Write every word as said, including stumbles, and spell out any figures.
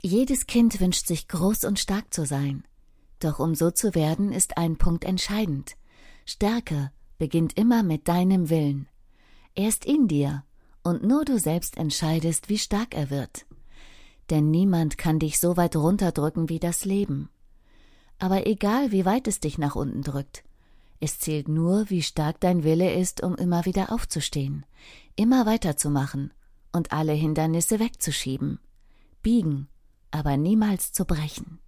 Jedes Kind wünscht sich, groß und stark zu sein. Doch um so zu werden, ist ein Punkt entscheidend. Stärke beginnt immer mit deinem Willen. Er ist in dir und nur du selbst entscheidest, wie stark er wird. Denn niemand kann dich so weit runterdrücken wie das Leben. Aber egal, wie weit es dich nach unten drückt, es zählt nur, wie stark dein Wille ist, um immer wieder aufzustehen, immer weiterzumachen und alle Hindernisse wegzuschieben. Biegen, aber niemals zu brechen.